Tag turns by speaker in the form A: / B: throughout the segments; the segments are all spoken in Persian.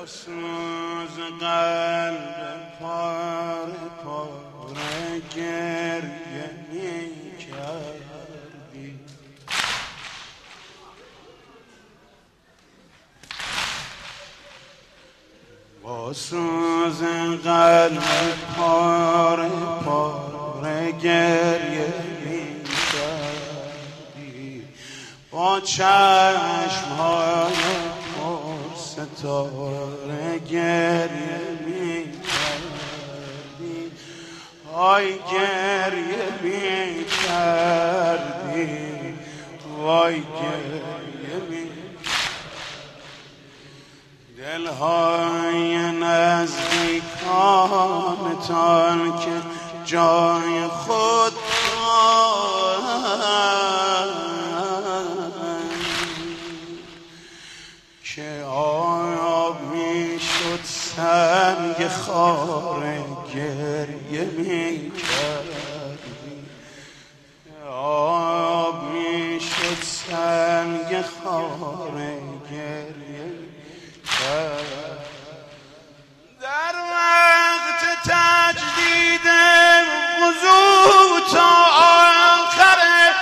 A: سوز قلب پاره پاره گریه می کردی با سوز قلب پاره پاره گریه می کردی با چشم‌های ستاره گریه می کردی وای گریه می کردی وای گریه می دلهای نزدیکانتان که جای خود که آب می شد سنگ خاره گریه می کردی آب می شد سنگ خاره گریه می کردی در وقت تجدید وضو تا آخر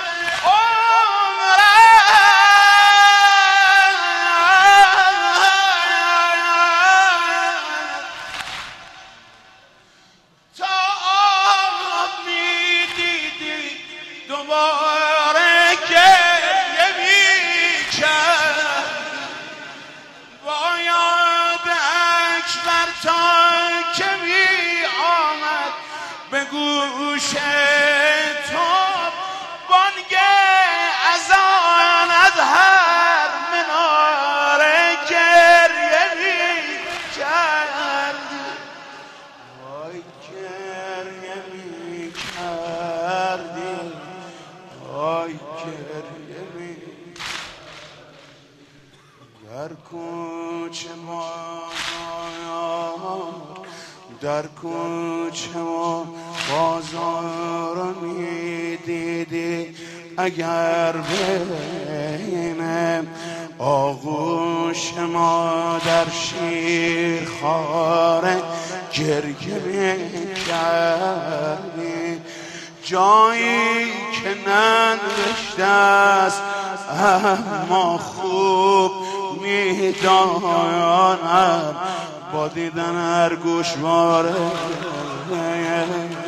A: دوباره گریه می کرد با یاد اکبر تا که می آمد به گوش تو بانگ اذان از هر مناره گریه می کرد وای گریه می کردی وای گریه می در کوچه در کوچه و بازار می دیدی اگر بین آغوش مادر شیرخواره گریه می کردی جایی که ننوشته است اما خوب میدانم با دیدن هر گوشواره